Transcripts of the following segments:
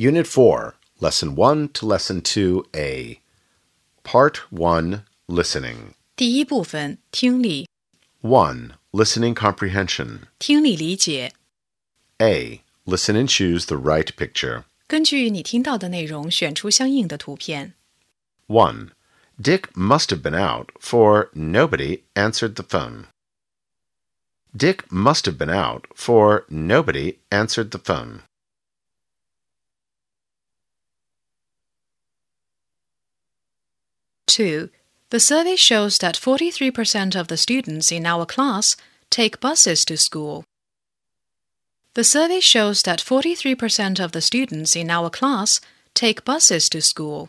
Unit 4, Lesson 1 to Lesson 2A. Part 1, Listening. 第一部分听力 1. Listening comprehension. 听力理解 A. Listen and choose the right picture. 根据你听到的内容选出相应的图片 1. Dick must have been out, for nobody answered the phone. Dick must have been out, for nobody answered the phone. 2. The survey shows that 43% of the students in our class take buses to school. The survey shows that 43% of the students in our class take buses to school.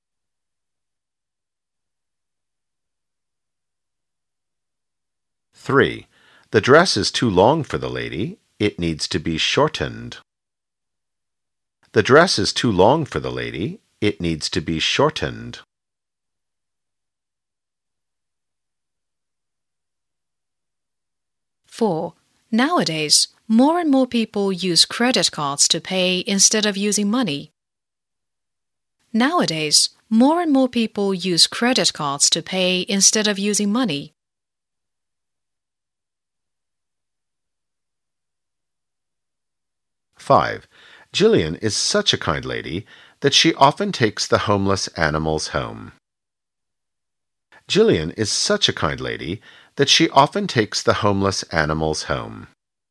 3. The dress is too long for the lady. It needs to be shortened. The dress is too long for the lady. It needs to be shortened. 4. Nowadays, more and more people use credit cards to pay instead of using money. Nowadays, more and more people use credit cards to pay instead of using money. 5. Jillian is such a kind lady that she often takes the homeless animals home. Jillian is such a kind lady that she often takes the homeless animals home.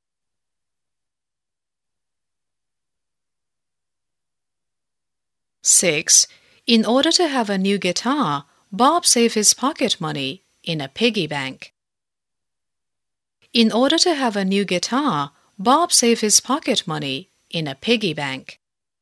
6. In order to have a new guitar, Bob saved his pocket money in a piggy bank. In order to have a new guitar, Bob saved his pocket money in a piggy bank.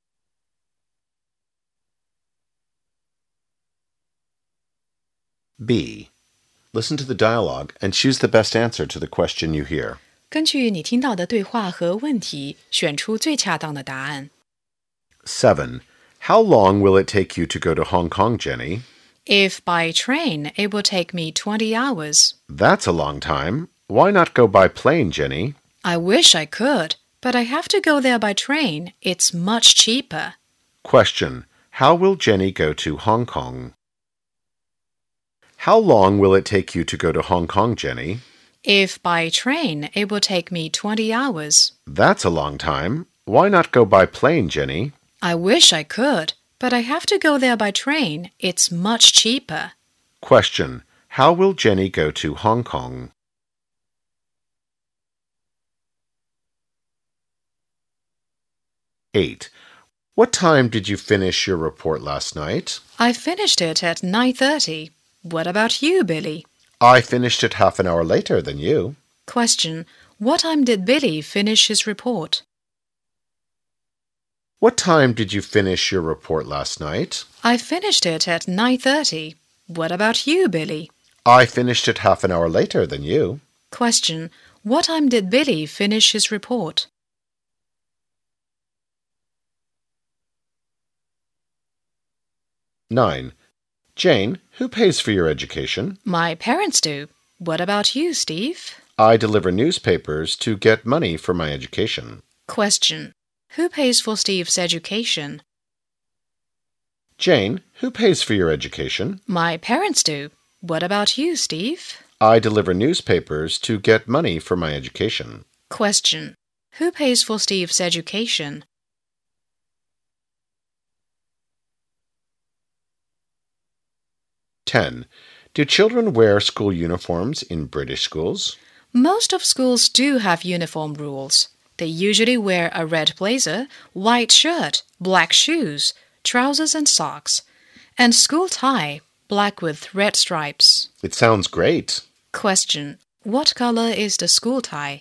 B. Listen to the dialogue and choose the best answer to the question you hear. 根据你听到的对话和问题，选出最恰当的答案。 7. How long will it take you to go to Hong Kong, Jenny? If by train, it will take me 20 hours. That's a long time. Why not go by plane, Jenny? I wish I could, but I have to go there by train. It's much cheaper. Question. How will Jenny go to Hong Kong? How long will it take you to go to Hong Kong, Jenny? If by train, it will take me 20 hours. That's a long time. Why not go by plane, Jenny? I wish I could, but I have to go there by train. It's much cheaper. Question. How will Jenny go to Hong Kong? Eight. What time did you finish your report last night? I finished it at 9:30. What about you, Billy? I finished it half an hour later than you. Question. What time did Billy finish his report? What time did you finish your report last night? I finished it at 9:30. What about you, Billy? I finished it half an hour later than you. Question. What time did Billy finish his report? 9. Jane, who pays for your education? My parents do. What about you, Steve? I deliver newspapers to get money for my education. Question. Who pays for Steve's education? Jane, who pays for your education? My parents do. What about you, Steve? I deliver newspapers to get money for my education. Question. Who pays for Steve's education? 10. Do children wear school uniforms in British schools? Most of schools do have uniform rules. They usually wear a red blazer, white shirt, black shoes, trousers and socks, and school tie, black with red stripes. It sounds great. Question. What color is the school tie?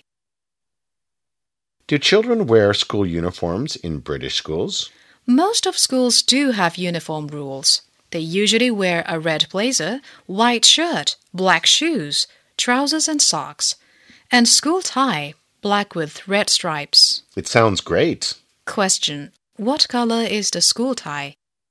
Do children wear school uniforms in British schools? Most of schools do have uniform rules. They usually wear a red blazer, white shirt, black shoes, trousers and socks, and school tie, black with red stripes. It sounds great. Question. What color is the school tie?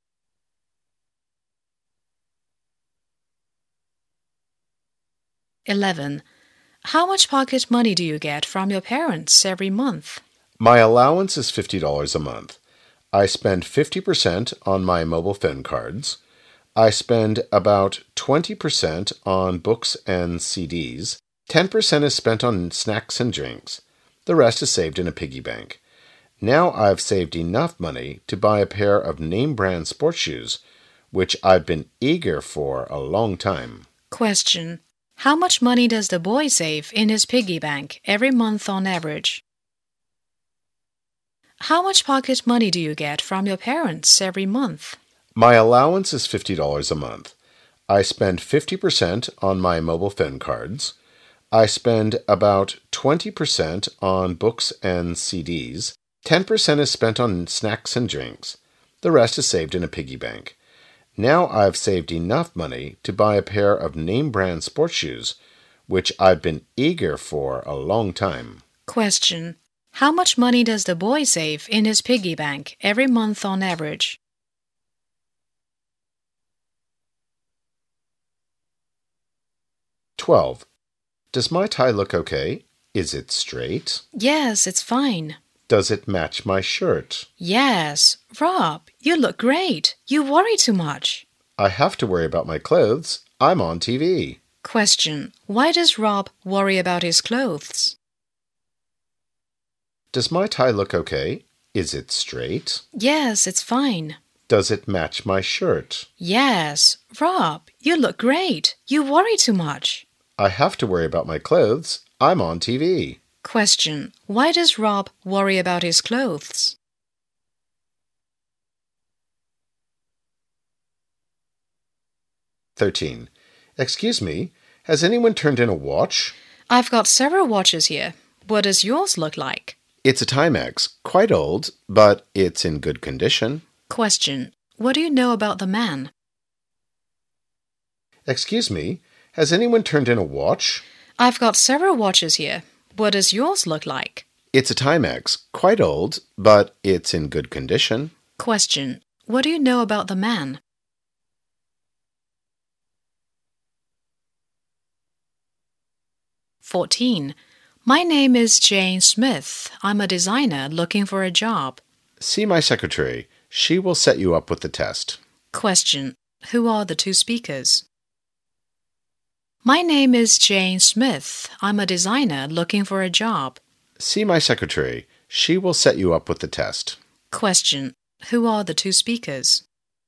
11. How much pocket money do you get from your parents every month? My allowance is $50 a month. I spend 50% on my mobile phone cards. I spend about 20% on books and CDs. 10% is spent on snacks and drinks. The rest is saved in a piggy bank. Now I've saved enough money to buy a pair of name-brand sports shoes, which I've been eager for a long time. Question. How much money does the boy save in his piggy bank every month on average? How much pocket money do you get from your parents every month? My allowance is $50 a month. I spend 50% on my mobile phone cards. I spend about 20% on books and CDs. 10% is spent on snacks and drinks. The rest is saved in a piggy bank. Now I've saved enough money to buy a pair of name-brand sports shoes, which I've been eager for a long time. Question. How much money does the boy save in his piggy bank every month on average? Does my tie look okay? Is it straight? Yes, it's fine. Does it match my shirt? Yes. Rob, you look great. You worry too much. I have to worry about my clothes. I'm on TV. Question. Why does Rob worry about his clothes? Does my tie look okay? Is it straight? Yes, it's fine. Does it match my shirt? Yes. Rob, you look great. You worry too much. I have to worry about my clothes. I'm on TV. Question. Why does Rob worry about his clothes? Excuse me, has anyone turned in a watch? I've got several watches here. What does yours look like? It's a Timex, quite old, but it's in good condition. Question. What do you know about the man? Excuse me, has anyone turned in a watch? I've got several watches here. What does yours look like? It's a Timex, quite old, but it's in good condition. Question. What do you know about the man? My name is Jane Smith. I'm a designer looking for a job. See my secretary. She will set you up with the test. Question. Who are the two speakers? My name is Jane Smith. I'm a designer looking for a job. See my secretary. She will set you up with the test. Question. Who are the two speakers?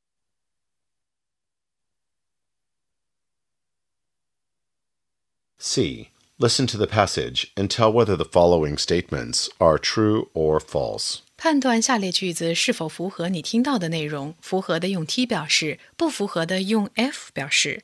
C. Listen to the passage and tell whether the following statements are true or false. 判断下列句子是否符合你听到的内容，符合的用 T 表示，不符合的用 F 表示。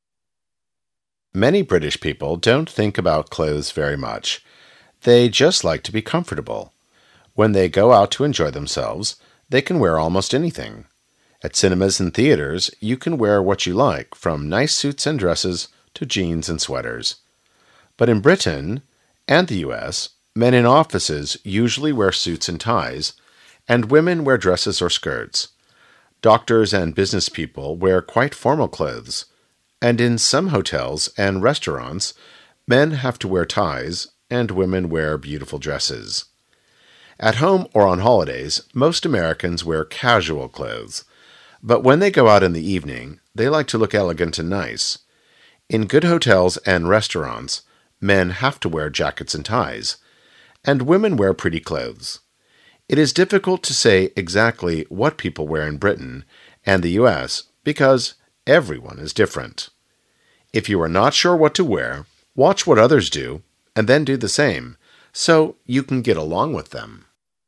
Many British people don't think about clothes very much. They just like to be comfortable. When they go out to enjoy themselves, they can wear almost anything. At cinemas and theaters, you can wear what you like, from nice suits and dresses to jeans and sweaters. But in Britain and the US, men in offices usually wear suits and ties, and women wear dresses or skirts. Doctors and business people wear quite formal clothes, and in some hotels and restaurants, men have to wear ties and women wear beautiful dresses. At home or on holidays, most Americans wear casual clothes, but when they go out in the evening, they like to look elegant and nice. In good hotels and restaurants, men have to wear jackets and ties, and women wear pretty clothes. It is difficult to say exactly what people wear in Britain and the US because everyone is different. If you are not sure what to wear, watch what others do and then do the same, so you can get along with them.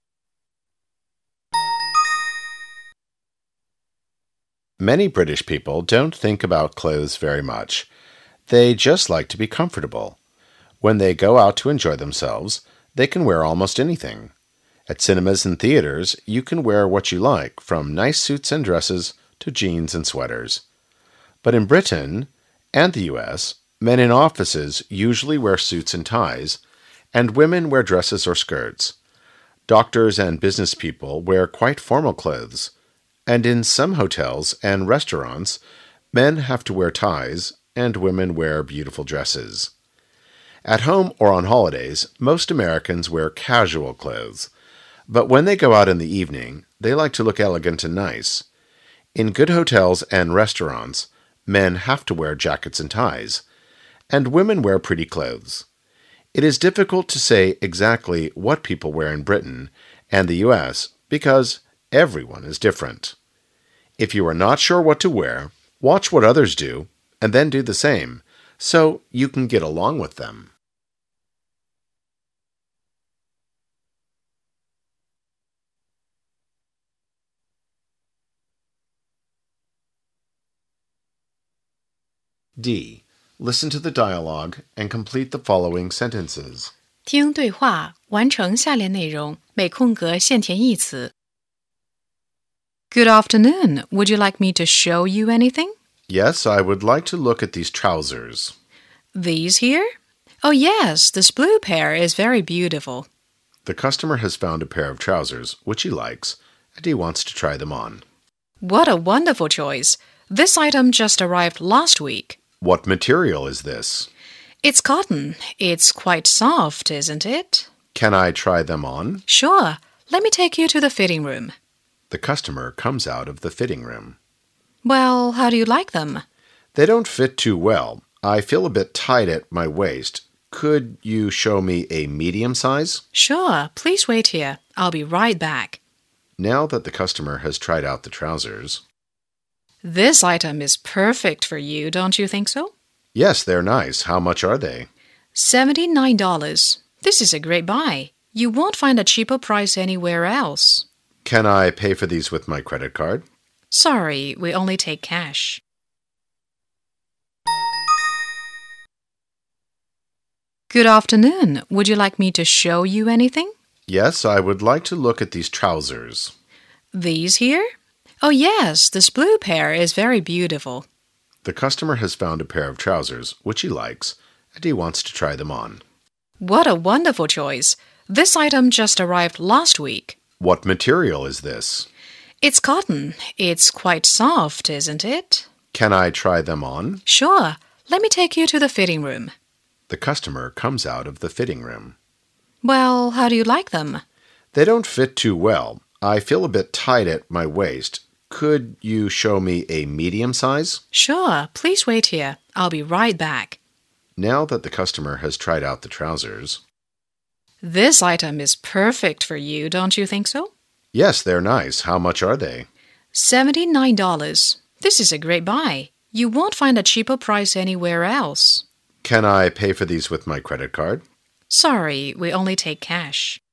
Many British people don't think about clothes very much. They just like to be comfortable. When they go out to enjoy themselves, they can wear almost anything. At cinemas and theaters, you can wear what you like, from nice suits and dresses to jeans and sweaters. But in Britain and the US, men in offices usually wear suits and ties, and women wear dresses or skirts. Doctors and business people wear quite formal clothes, and in some hotels and restaurants, men have to wear ties and women wear beautiful dresses. At home or on holidays, most Americans wear casual clothes, but when they go out in the evening, They like to look elegant and nice. In good hotels and restaurants, men have to wear jackets and ties, and women wear pretty clothes. It is difficult to say exactly what people wear in Britain and the US because everyone is different. If you are not sure what to wear, watch what others do and then do the same, so you can get along with them. D. Listen to the dialogue and complete the following sentences. 听对话，完成下列内容，每空格现填一词。Good afternoon. Would you like me to show you anything? Yes, I would like to look at these trousers. These here? Oh yes, this blue pair is very beautiful. The customer has found a pair of trousers which he likes, and he wants to try them on. What a wonderful choice. This item just arrived last week. What material is this? It's cotton. It's quite soft, isn't it? Can I try them on? Sure. Let me take you to the fitting room. The customer comes out of the fitting room. Well, how do you like them? They don't fit too well. I feel a bit tight at my waist. Could you show me a medium size? Sure. Please wait here. I'll be right back. Now that the customer has tried out the trousers. This item is perfect for you, don't you think so? Yes, they're nice. How much are they? $79. This is a great buy. You won't find a cheaper price anywhere else. Can I pay for these with my credit card? Sorry, we only take cash. Good afternoon. Would you like me to show you anything? Yes, I would like to look at these trousers. These here? Oh yes, this blue pair is very beautiful. The customer has found a pair of trousers which he likes, and he wants to try them on. What a wonderful choice. This item just arrived last week. What material is this? It's cotton. It's quite soft, isn't it? Can I try them on? Sure. Let me take you to the fitting room. The customer comes out of the fitting room. Well, how do you like them? They don't fit too well. I feel a bit tight at my waist. Could you show me a medium size? Sure. Please wait here. I'll be right back. Now that the customer has tried out the trousers. This item is perfect for you, don't you think so? Yes, they're nice. How much are they? $79. This is a great buy. You won't find a cheaper price anywhere else. Can I pay for these with my credit card? Sorry, we only take cash.